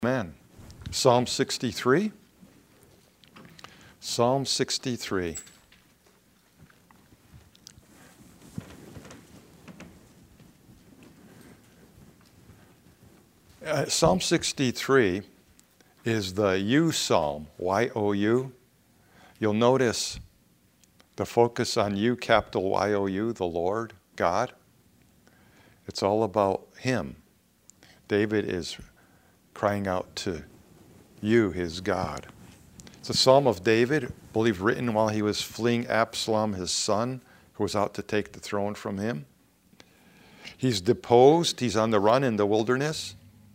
Amen. Psalm 63. Psalm 63. Psalm 63 is the You Psalm, Y-O-U. You'll notice the focus on You, capital Y-O-U, the Lord, God. It's all about Him. David is crying out to You, his God. It's a psalm of David, I believe written while he was fleeing Absalom, his son, who was out to take the throne from him. He's deposed. He's on the run in the wilderness.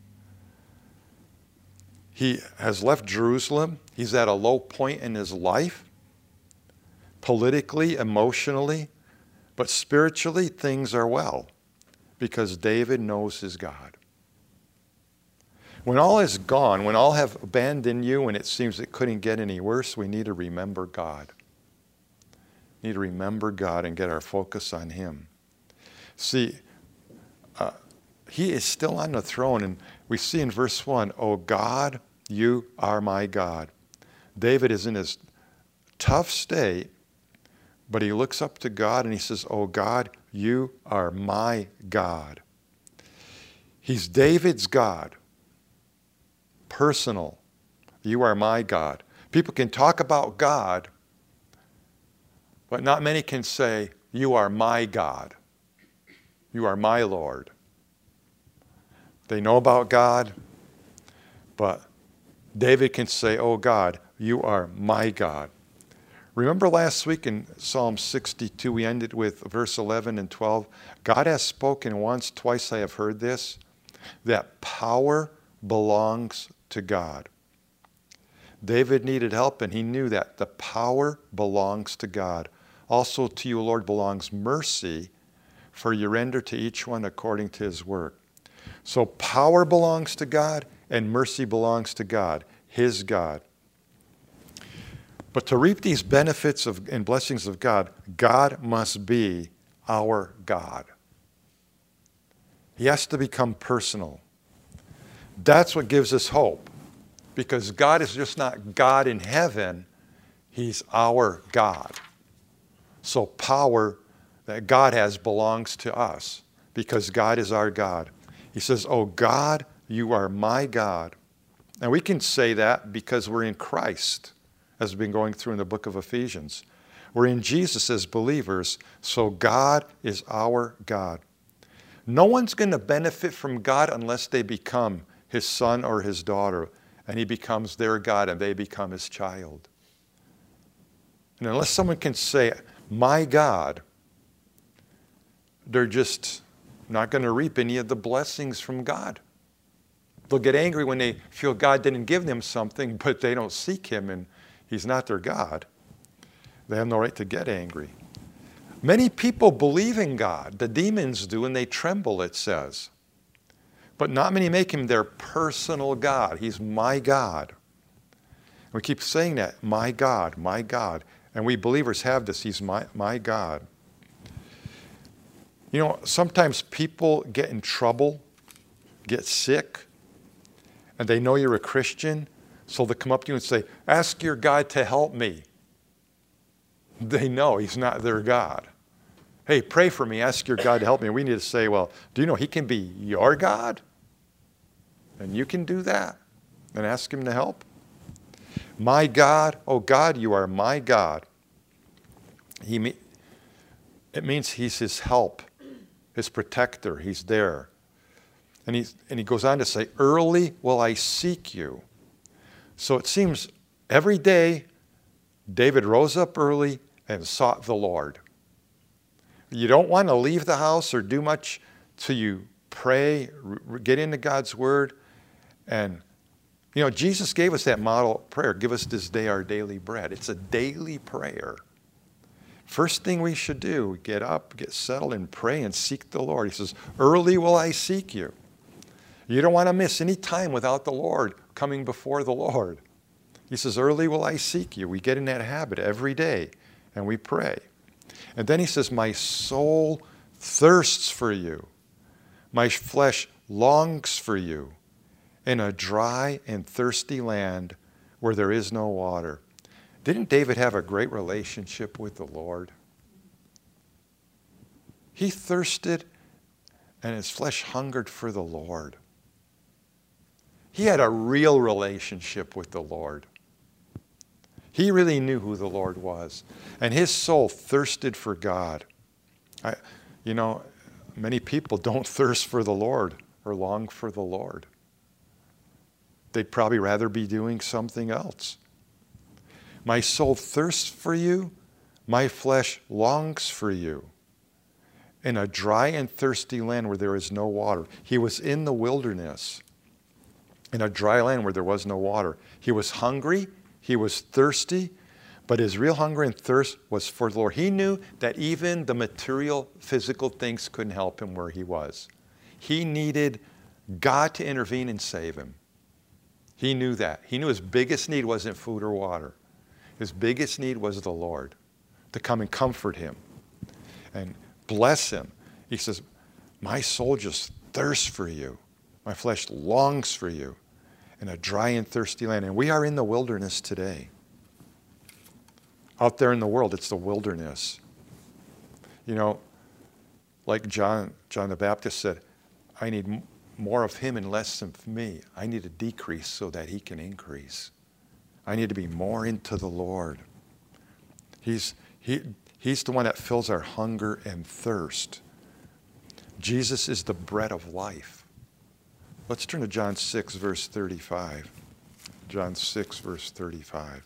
He has left Jerusalem. He's at a low point in his life, politically, emotionally, but spiritually things are well because David knows his God. When all is gone, when all have abandoned you and it seems it couldn't get any worse, we need to remember God. We need to remember God and get our focus on Him. See, He is still on the throne, and we see in verse 1, "O God, You are my God." David is in his tough state, but he looks up to God and he says, "O God, You are my God." He's David's God. Personal. You are my God. People can talk about God, but not many can say, You are my God. You are my Lord. They know about God, but David can say, "Oh God, You are my God." Remember last week in Psalm 62, we ended with verse 11 and 12. God has spoken once, twice I have heard this, that power belongs to God. David needed help, and he knew that the power belongs to God. Also to You, Lord, belongs mercy, for You render to each one according to his work. So power belongs to God, and mercy belongs to God, his God. But to reap these benefits and blessings of God, God must be our God. He has to become personal. That's what gives us hope, because God is just not God in heaven, He's our God. So power that God has belongs to us because God is our God. He says, "Oh God, You are my God." And we can say that because we're in Christ, as we've been going through in the book of Ephesians. We're in Jesus as believers, so God is our God. No one's going to benefit from God unless they become His son or His daughter, and He becomes their God and they become His child. And unless someone can say, "My God," they're just not going to reap any of the blessings from God. They'll get angry when they feel God didn't give them something, but they don't seek Him and He's not their God. They have no right to get angry. Many people believe in God. The demons do, and they tremble, it says. But not many make Him their personal God. He's my God. We keep saying that, my God, my God. And we believers have this, He's my God. You know, sometimes people get in trouble, get sick, and they know you're a Christian, so they come up to you and say, "Ask your God to help me." They know He's not their God. "Hey, pray for me, ask your God to help me." We need to say, "Well, do you know He can be your God? And you can do that and ask Him to help." My God, oh God, You are my God. It means He's His help, His protector. He's there. And he goes on to say, "Early will I seek You." So it seems every day David rose up early and sought the Lord. You don't want to leave the house or do much till you pray, get into God's Word. And, you know, Jesus gave us that model prayer. Give us this day our daily bread. It's a daily prayer. First thing we should do, get up, get settled, and pray and seek the Lord. He says, "Early will I seek You." You don't want to miss any time without the Lord, coming before the Lord. He says, "Early will I seek You." We get in that habit every day, and we pray. And then He says, "My soul thirsts for You. My flesh longs for You in a dry and thirsty land where there is no water. Didn't David have a great relationship with the Lord? He thirsted and his flesh hungered for the Lord. He had a real relationship with the Lord. He really knew who the Lord was. And his soul thirsted for God. Many people don't thirst for the Lord or long for the Lord. They'd probably rather be doing something else. My soul thirsts for you. My flesh longs for you. In a dry and thirsty land where there is no water. He was in the wilderness. In a dry land where there was no water. He was hungry. He was thirsty. But his real hunger and thirst was for the Lord. He knew that even the material, physical things couldn't help him where he was. He needed God to intervene and save him. He knew that. He knew his biggest need wasn't food or water. His biggest need was the Lord to come and comfort him and bless him. He says, my soul just thirsts for you. My flesh longs for you in a dry and thirsty land. And we are in the wilderness today. Out there in the world, it's the wilderness. Like John the Baptist said, I need more of him and less of me. I need to decrease so that he can increase. I need to be more into the Lord. He's the one that fills our hunger and thirst. Jesus is the bread of life. Let's turn to John 6, verse 35. John 6, verse 35.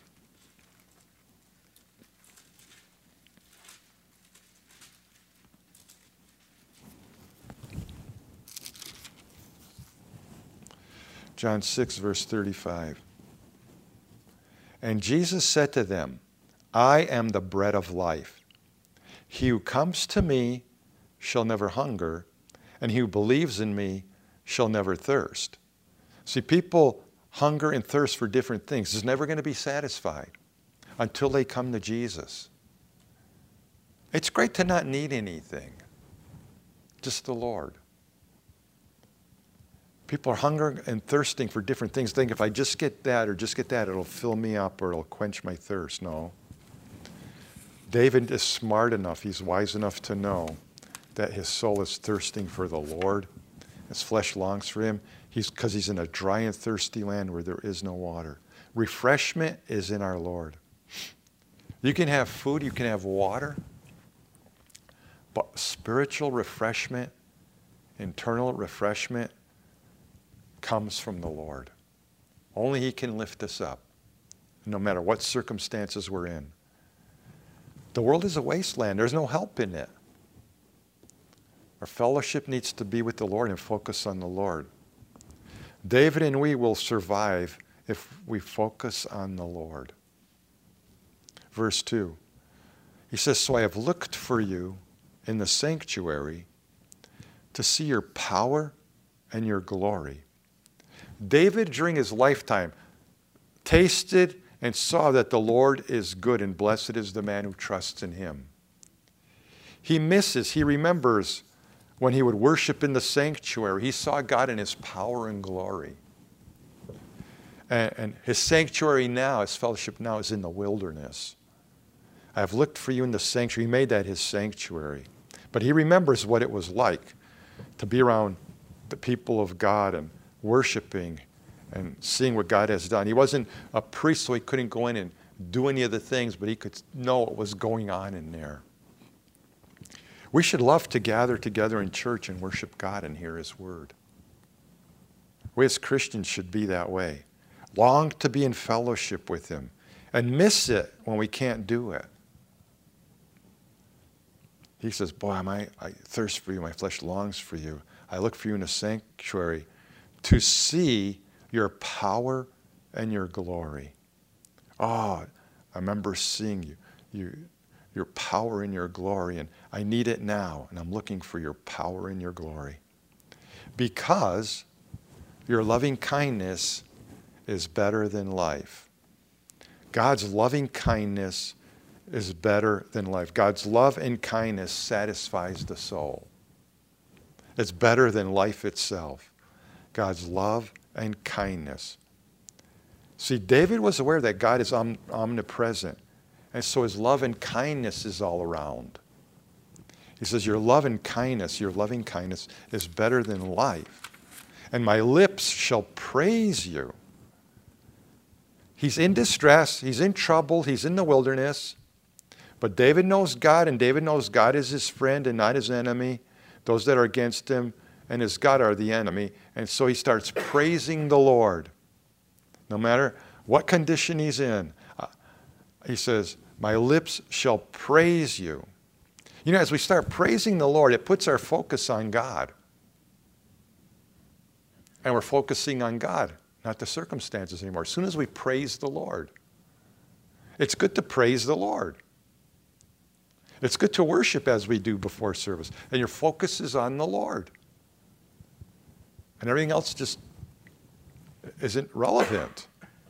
John 6, verse 35. And Jesus said to them, I am the bread of life. He who comes to me shall never hunger, and he who believes in me shall never thirst. See, people hunger and thirst for different things. It's never going to be satisfied until they come to Jesus. It's great to not need anything, just the Lord. People are hungering and thirsting for different things. Think if I just get that or just get that, it'll fill me up or it'll quench my thirst. No. David is smart enough, he's wise enough to know that his soul is thirsting for the Lord. His flesh longs for him because he's in a dry and thirsty land where there is no water. Refreshment is in our Lord. You can have food, you can have water, but spiritual refreshment, internal refreshment, comes from the Lord. Only he can lift us up, no matter what circumstances we're in. The world is a wasteland. There's no help in it. Our fellowship needs to be with the Lord and focus on the Lord. David and we will survive if we focus on the Lord. Verse 2. He says, so I have looked for you in the sanctuary to see your power and your glory. David, during his lifetime, tasted and saw that the Lord is good and blessed is the man who trusts in him. He remembers when he would worship in the sanctuary. He saw God in his power and glory. And his sanctuary now, his fellowship now is in the wilderness. I have looked for you in the sanctuary. He made that his sanctuary. But he remembers what it was like to be around the people of God and worshiping and seeing what God has done. He wasn't a priest, so he couldn't go in and do any of the things, but he could know what was going on in there. We should love to gather together in church and worship God and hear his word. We as Christians should be that way. Long to be in fellowship with him and miss it when we can't do it. He says, boy, I thirst for you. My flesh longs for you. I look for you in a sanctuary to see your power and your glory. Oh, I remember seeing your power and your glory, and I need it now, and I'm looking for your power and your glory. Because your loving kindness is better than life. God's loving kindness is better than life. God's love and kindness satisfies the soul. It's better than life itself. God's love and kindness. See, David was aware that God is omnipresent. And so his love and kindness is all around. He says, your love and kindness, your loving kindness is better than life. And my lips shall praise you. He's in distress. He's in trouble. He's in the wilderness. But David knows God, and David knows God is his friend and not his enemy. Those that are against him and his God are the enemy. And so he starts praising the Lord. No matter what condition he's in, he says, my lips shall praise you. You know, as we start praising the Lord, it puts our focus on God. And we're focusing on God, not the circumstances anymore. As soon as we praise the Lord, it's good to praise the Lord. It's good to worship as we do before service. And your focus is on the Lord. And everything else just isn't relevant.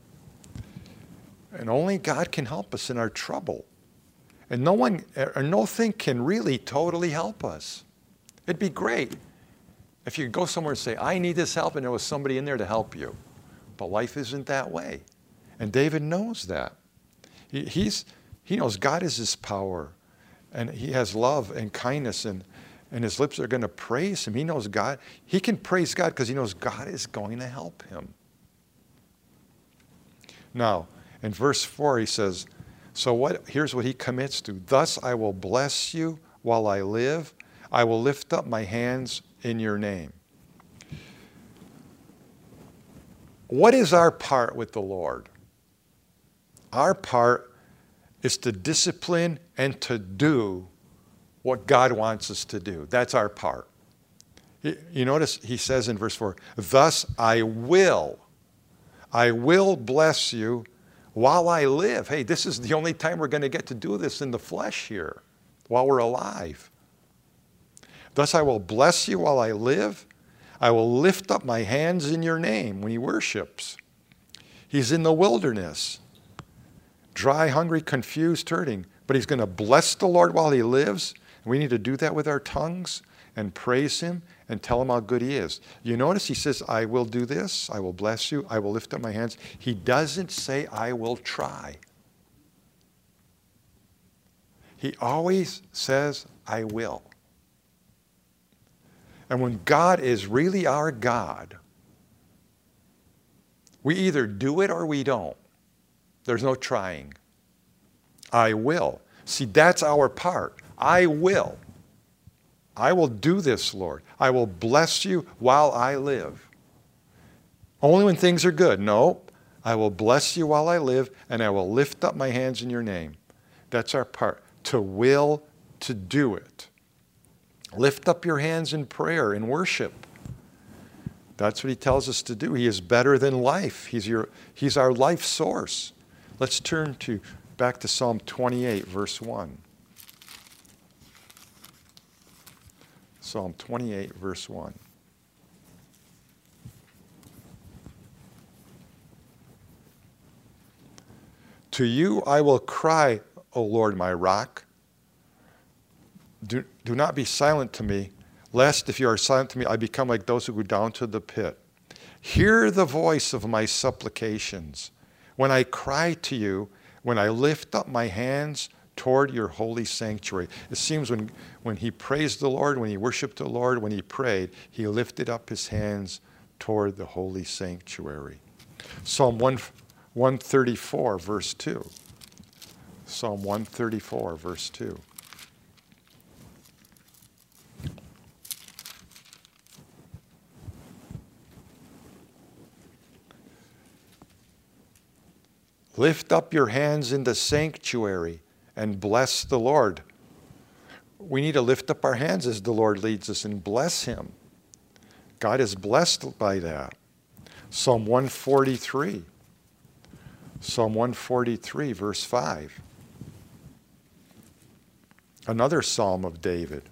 And only God can help us in our trouble. And no one or nothing can really totally help us. It'd be great if you could go somewhere and say, I need this help, and there was somebody in there to help you. But life isn't that way. And David knows that. He knows God is his power. And he has love and kindness, and his lips are going to praise him. He knows God. He can praise God because he knows God is going to help him. Now, in verse 4, he says, here's what he commits to. Thus I will bless you while I live. I will lift up my hands in your name. What is our part with the Lord? Our part is to discipline and to do what God wants us to do. That's our part. You notice he says in verse 4, thus I will bless you while I live. Hey, this is the only time we're going to get to do this in the flesh here, while we're alive. Thus I will bless you while I live. I will lift up my hands in your name when he worships. He's in the wilderness, dry, hungry, confused, hurting, but he's going to bless the Lord while he lives. We need to do that with our tongues and praise him and tell him how good he is. You notice he says, I will do this, I will bless you, I will lift up my hands. He doesn't say, I will try. He always says, I will. And when God is really our God, we either do it or we don't. There's no trying. I will. See, that's our part. I will. I will do this, Lord. I will bless you while I live. Only when things are good. No, I will bless you while I live, and I will lift up my hands in your name. That's our part. To will to do it. Lift up your hands in prayer, in worship. That's what he tells us to do. He is better than life. He's our life source. Let's turn back to Psalm 28, verse 1. Psalm 28, verse 1. To you I will cry, O Lord, my rock. Do not be silent to me, lest if you are silent to me, I become like those who go down to the pit. Hear the voice of my supplications. When I cry to you, when I lift up my hands toward your holy sanctuary. It seems when he praised the Lord, when he worshiped the Lord, when he prayed, he lifted up his hands toward the holy sanctuary. Psalm 134, verse 2. Psalm 134, verse 2. Lift up your hands in the sanctuary and bless the Lord. We need to lift up our hands as the Lord leads us and bless him. God is blessed by that. Psalm 143. Psalm 143, verse 5. Another psalm of David.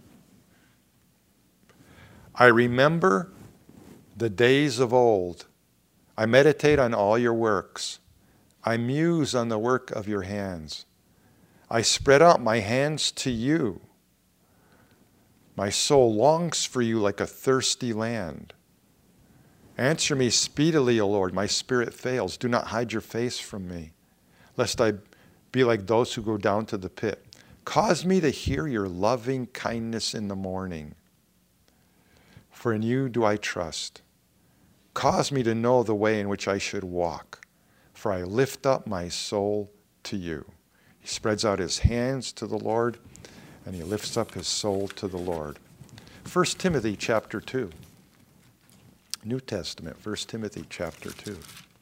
I remember the days of old. I meditate on all your works. I muse on the work of your hands. I spread out my hands to you. My soul longs for you like a thirsty land. Answer me speedily, O Lord. My spirit fails. Do not hide your face from me, lest I be like those who go down to the pit. Cause me to hear your loving kindness in the morning, for in you do I trust. Cause me to know the way in which I should walk, for I lift up my soul to you. He spreads out his hands to the Lord, and he lifts up his soul to the Lord. 1 Timothy chapter 2. New Testament, 1 Timothy chapter 2.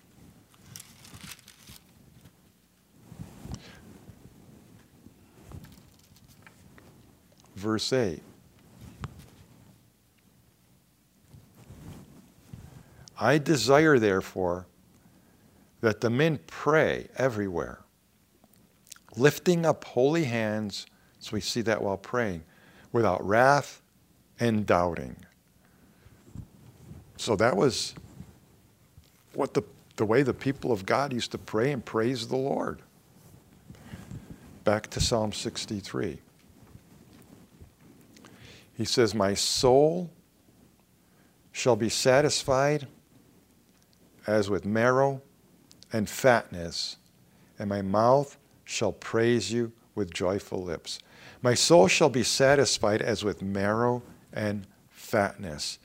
Verse 8. I desire, therefore, that the men pray everywhere, lifting up holy hands, so we see that while praying, without wrath and doubting. So that was what the way the people of God used to pray and praise the Lord. Back to Psalm 63. He says, my soul shall be satisfied as with marrow and fatness, and my mouth shall praise you with joyful lips. My soul shall be satisfied as with marrow and fatness.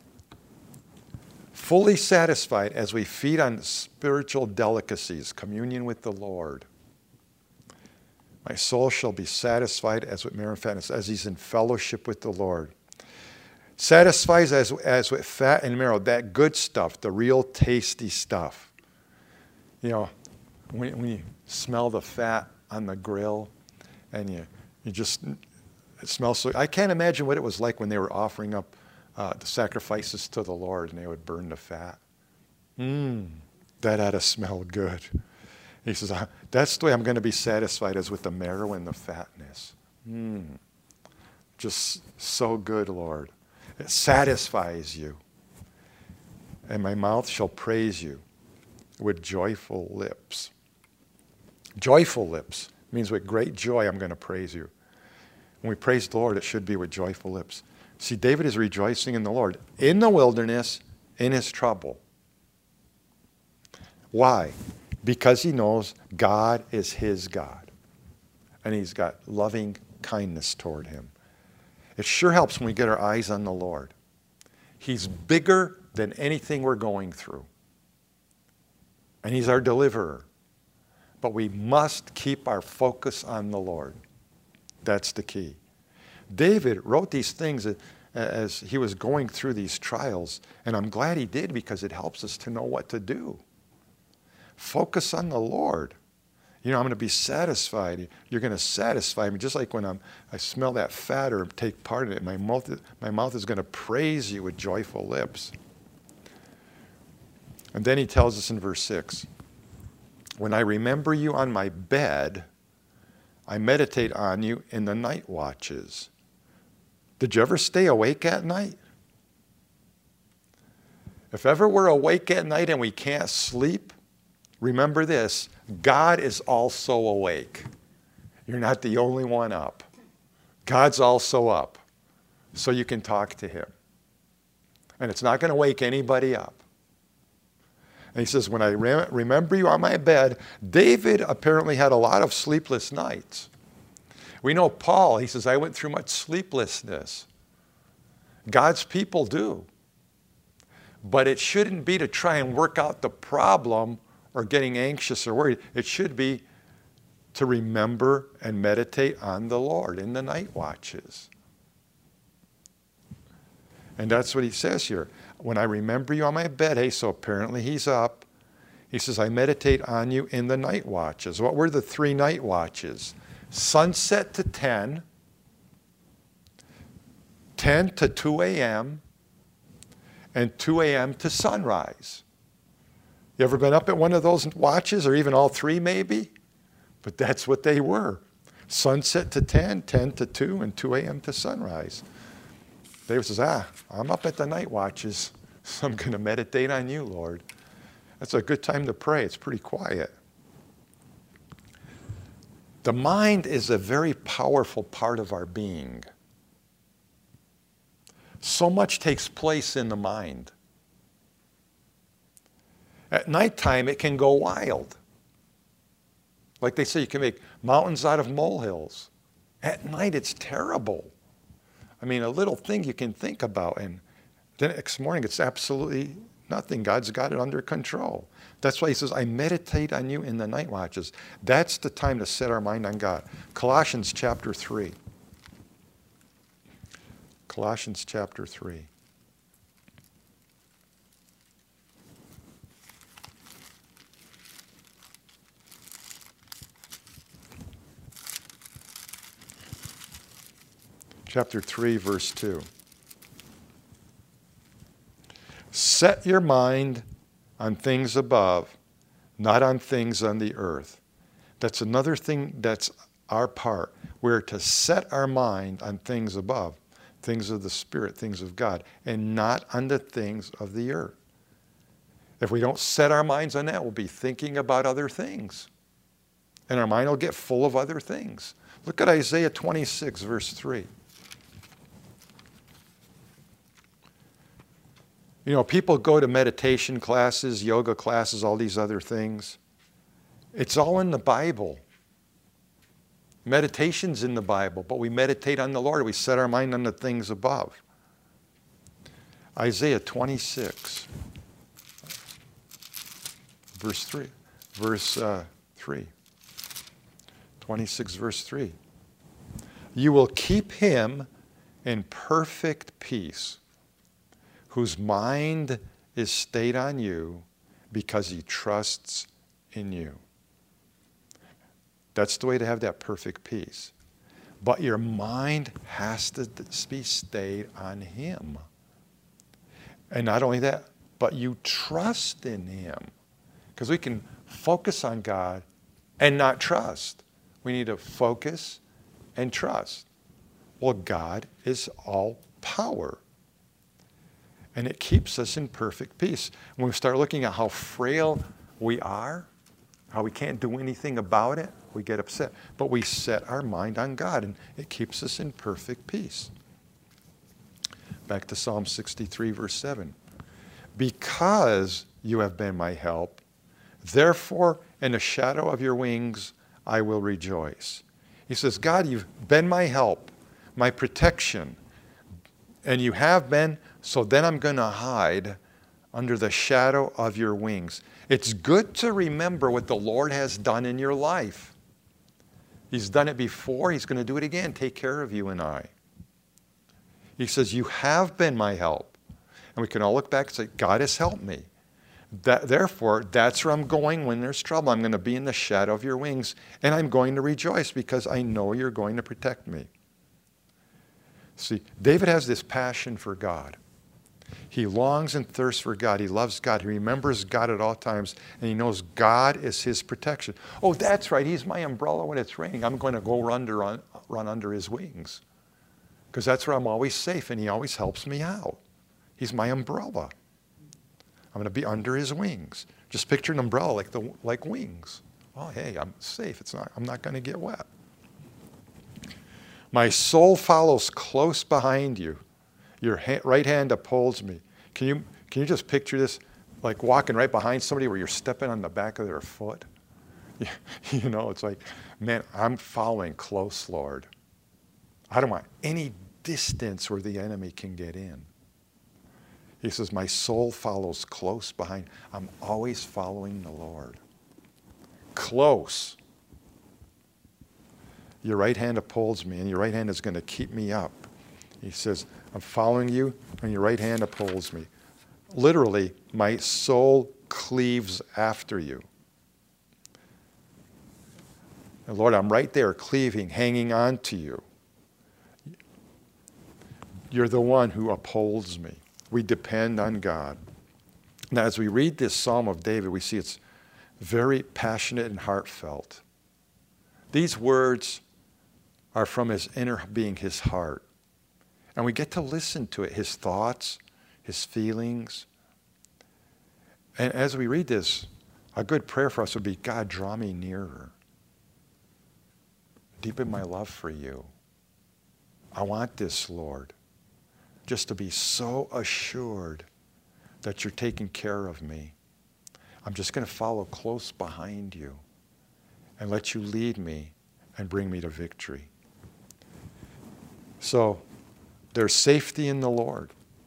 Fully satisfied as we feed on spiritual delicacies, communion with the Lord. My soul shall be satisfied as with marrow and fatness, as he's in fellowship with the Lord. Satisfies as with fat and marrow, that good stuff, the real tasty stuff. You know, when you smell the fat on the grill and you just, it smells so, I can't imagine what it was like when they were offering up the sacrifices to the Lord and they would burn the fat. That had to smell good. He says, that's the way I'm going to be satisfied, as with the marrow and the fatness. Just so good, Lord. It satisfies you. And my mouth shall praise you with joyful lips. Joyful lips means with great joy I'm going to praise you. When we praise the Lord, it should be with joyful lips. See, David is rejoicing in the Lord in the wilderness, in his trouble. Why? Because he knows God is his God. And he's got loving kindness toward him. It sure helps when we get our eyes on the Lord. He's bigger than anything we're going through. And he's our deliverer. But we must keep our focus on the Lord. That's the key. David wrote these things as he was going through these trials. And I'm glad he did, because it helps us to know what to do. Focus on the Lord. You know, I'm going to be satisfied. You're going to satisfy me. Just like when I smell that fat or take part in it, my mouth is going to praise you with joyful lips. And then he tells us in verse 6, when I remember you on my bed, I meditate on you in the night watches. Did you ever stay awake at night? If ever we're awake at night and we can't sleep, remember this, God is also awake. You're not the only one up. God's also up, so you can talk to him. And it's not going to wake anybody up. And he says, when I remember you on my bed, David apparently had a lot of sleepless nights. We know Paul, he says, I went through much sleeplessness. God's people do. But it shouldn't be to try and work out the problem or getting anxious or worried. It should be to remember and meditate on the Lord in the night watches. And that's what he says here. When I remember you on my bed, hey, so apparently he's up. He says, I meditate on you in the night watches. What were the 3 night watches? Sunset to 10, 10 to 2 a.m., and 2 a.m. to sunrise. You ever been up at one of those watches, or even all 3 maybe? But that's what they were. Sunset to 10, 10 to 2, and 2 a.m. to sunrise. David says, I'm up at the night watches, so I'm going to meditate on you, Lord. That's a good time to pray. It's pretty quiet. The mind is a very powerful part of our being. So much takes place in the mind. At nighttime, it can go wild. Like they say, you can make mountains out of molehills. At night, it's terrible. I mean, a little thing you can think about, and then next morning, it's absolutely nothing. God's got it under control. That's why he says, I meditate on you in the night watches. That's the time to set our mind on God. Colossians chapter 3. Colossians chapter 3. Chapter 3, verse 2. Set your mind on things above, not on things on the earth. That's another thing that's our part. We're to set our mind on things above, things of the Spirit, things of God, and not on the things of the earth. If we don't set our minds on that, we'll be thinking about other things. And our mind will get full of other things. Look at Isaiah 26, verse 3. You know, people go to meditation classes, yoga classes, all these other things. It's all in the Bible. Meditation's in the Bible, but we meditate on the Lord. We set our mind on the things above. Isaiah 26, verse 3. Verse 3. 26, verse 3. You will keep him in perfect peace, whose mind is stayed on you because he trusts in you. That's the way to have that perfect peace. But your mind has to be stayed on him. And not only that, but you trust in him. Because we can focus on God and not trust. We need to focus and trust. Well, God is all power. And it keeps us in perfect peace. When we start looking at how frail we are, how we can't do anything about it, we get upset. But we set our mind on God, and it keeps us in perfect peace. Back to Psalm 63, verse 7. Because you have been my help, therefore in the shadow of your wings I will rejoice. He says, God, you've been my help, my protection, and you have been. So then I'm going to hide under the shadow of your wings. It's good to remember what the Lord has done in your life. He's done it before. He's going to do it again. Take care of you and I. He says, you have been my help. And we can all look back and say, God has helped me. Therefore, that's where I'm going when there's trouble. I'm going to be in the shadow of your wings. And I'm going to rejoice because I know you're going to protect me. See, David has this passion for God. He longs and thirsts for God. He loves God. He remembers God at all times, and he knows God is his protection. Oh, that's right. He's my umbrella when it's raining. I'm going to go run under his wings because that's where I'm always safe, and he always helps me out. He's my umbrella. I'm going to be under his wings. Just picture an umbrella like wings. Oh, hey, I'm safe. I'm not going to get wet. My soul follows close behind you. Your right hand upholds me. Can you just picture this, like walking right behind somebody where you're stepping on the back of their foot? You know, it's like, man, I'm following close, Lord. I don't want any distance where the enemy can get in. He says, my soul follows close behind. I'm always following the Lord. Close. Your right hand upholds me, and your right hand is going to keep me up. He says, I'm following you, and your right hand upholds me. Literally, my soul cleaves after you. And Lord, I'm right there, cleaving, hanging on to you. You're the one who upholds me. We depend on God. Now, as we read this Psalm of David, we see it's very passionate and heartfelt. These words are from his inner being, his heart. And we get to listen to it, his thoughts, his feelings. And as we read this, a good prayer for us would be, God, draw me nearer. Deepen my love for you. I want this, Lord, just to be so assured that you're taking care of me. I'm just going to follow close behind you and let you lead me and bring me to victory. So there's safety in the Lord.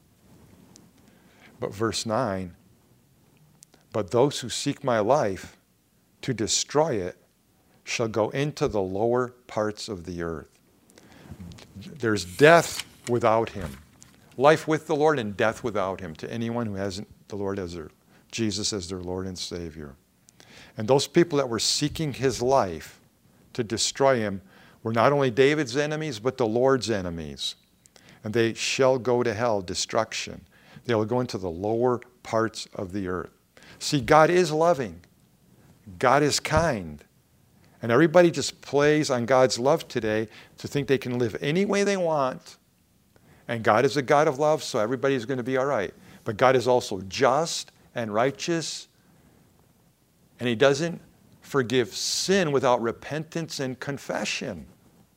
But verse 9, but those who seek my life to destroy it shall go into the lower parts of the earth. There's death without him. Life with the Lord and death without him to anyone who hasn't the Lord as their, Jesus as their Lord and Savior. And those people that were seeking his life to destroy him were not only David's enemies, but the Lord's enemies. And they shall go to hell, destruction. They will go into the lower parts of the earth. See, God is loving. God is kind. And everybody just plays on God's love today to think they can live any way they want. And God is a God of love, so everybody's going to be all right. But God is also just and righteous. And he doesn't forgive sin without repentance and confession.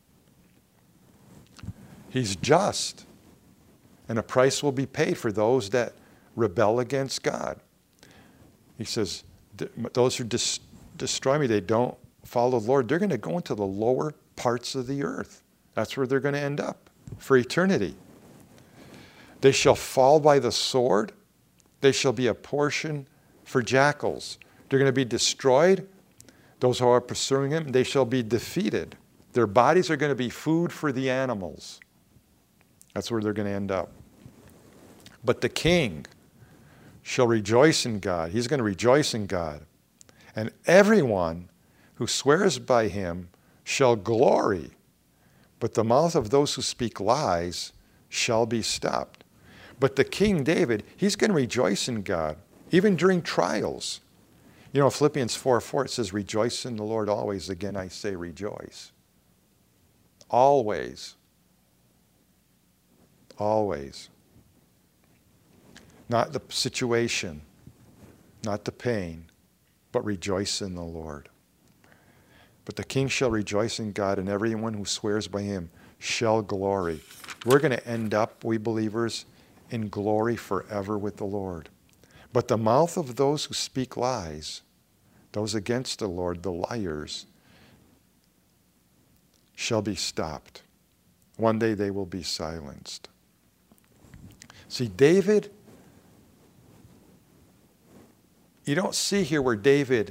He's just. And a price will be paid for those that rebel against God. He says, those who destroy me, they don't follow the Lord, they're going to go into the lower parts of the earth. That's where they're going to end up for eternity. They shall fall by the sword. They shall be a portion for jackals. They're going to be destroyed. Those who are pursuing him, they shall be defeated. Their bodies are going to be food for the animals. That's where they're going to end up. But the king shall rejoice in God. He's going to rejoice in God. And everyone who swears by him shall glory. But the mouth of those who speak lies shall be stopped. But the king David, he's going to rejoice in God, even during trials. You know, Philippians 4:4, it says, rejoice in the Lord always. Again, I say rejoice. Always. Always. Not the situation, not the pain, but rejoice in the Lord. But the king shall rejoice in God, and everyone who swears by him shall glory. We're going to end up, we believers, in glory forever with the Lord. But the mouth of those who speak lies, those against the Lord, the liars, shall be stopped. One day they will be silenced. See, David, you don't see here where David,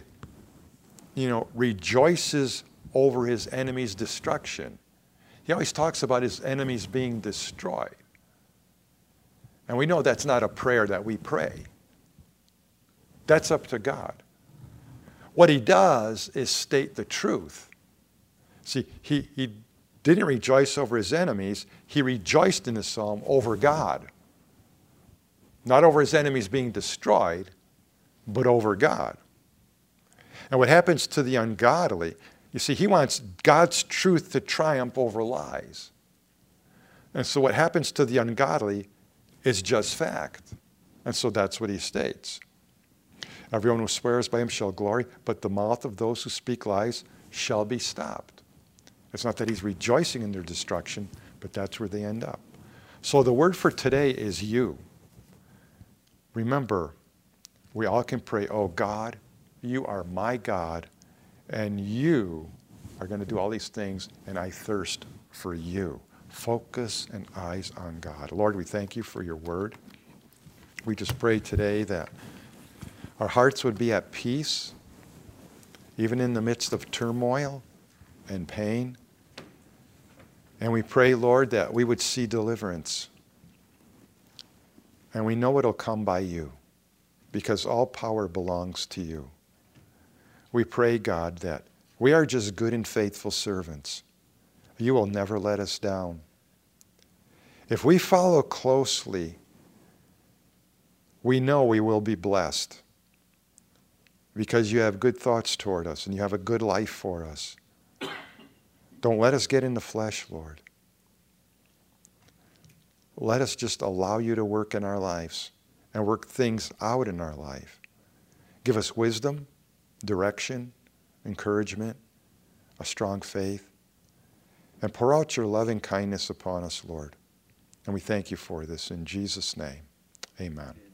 rejoices over his enemy's destruction. He always talks about his enemies being destroyed. And we know that's not a prayer that we pray. That's up to God. What he does is state the truth. See, he didn't rejoice over his enemies. He rejoiced in the psalm over God. Not over his enemies being destroyed, but over God. And what happens to the ungodly, you see, he wants God's truth to triumph over lies. And so what happens to the ungodly is just fact. And so that's what he states. Everyone who swears by him shall glory, but the mouth of those who speak lies shall be stopped. It's not that he's rejoicing in their destruction, but that's where they end up. So the word for today is you. Remember, we all can pray, oh God, you are my God, and you are going to do all these things, and I thirst for you. Focus and eyes on God. Lord, we thank you for your word. We just pray today that our hearts would be at peace, even in the midst of turmoil and pain. And we pray, Lord, that we would see deliverance. And we know it'll come by you, because all power belongs to you. We pray, God, that we are just good and faithful servants. You will never let us down. If we follow closely, we know we will be blessed, because you have good thoughts toward us and you have a good life for us. Don't let us get in the flesh, Lord. Let us just allow you to work in our lives and work things out in our life. Give us wisdom, direction, encouragement, a strong faith, and pour out your loving kindness upon us, Lord. And we thank you for this in Jesus' name. Amen.